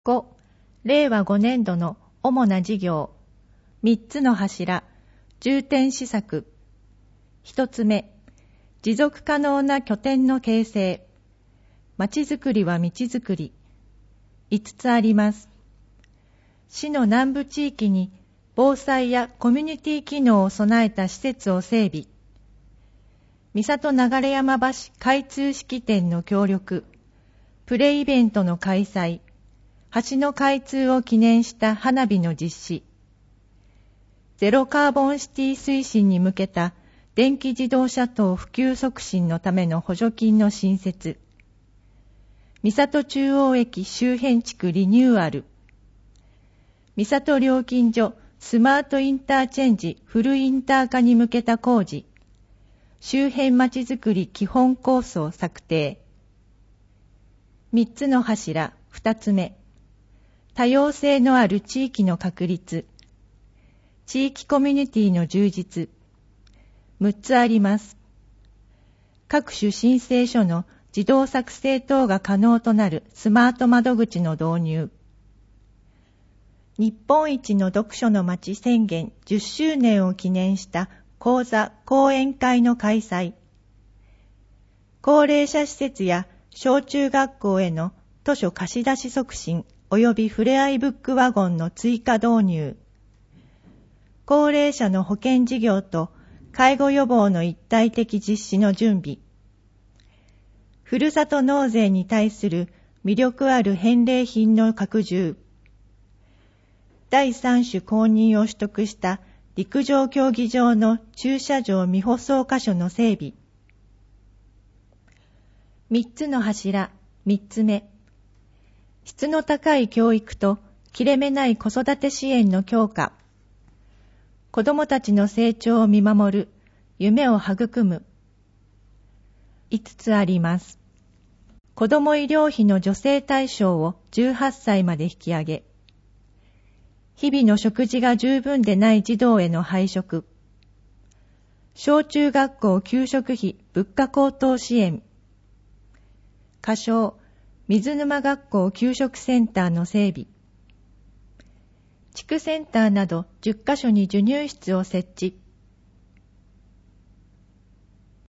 5、令和5年度の主な事業。3つの柱。重点施策。1つ目、持続可能な拠点の形成。まちづくりは道づくり。5つあります。市の南部地域に防災やコミュニティ機能を備えた施設を整備。三郷流山橋開通式典の協力。プレイベントの開催。橋の開通を記念した花火の実施。ゼロカーボンシティ推進に向けた電気自動車等普及促進のための補助金の新設。三郷中央駅周辺地区リニューアル。三郷料金所スマートインターチェンジフルインター化に向けた工事。周辺まちづくり基本構想策定。3つの柱。2つ目。多様性のある地域の確立。地域コミュニティの充実。6つあります。各種申請書の自動作成等が可能となるスマート窓口の導入。日本一の読書の街宣言10周年を記念した講座・講演会の開催。高齢者施設や小中学校への図書貸し出し促進及びふれあいブックワゴンの追加導入。高齢者の保険事業と介護予防の一体的実施の準備。ふるさと納税に対する魅力ある返礼品の拡充。第3種公認を取得した陸上競技場の駐車場未舗装箇所の整備。3つの柱。3つ目。質の高い教育と切れ目ない子育て支援の強化。子どもたちの成長を見守る、夢を育む。5つあります。子ども医療費の助成対象を18歳まで引き上げ。日々の食事が十分でない児童への配食。小中学校給食費物価高騰支援。仮称水沼学校給食センターの整備。地区センターなど10カ所に授乳室を設置。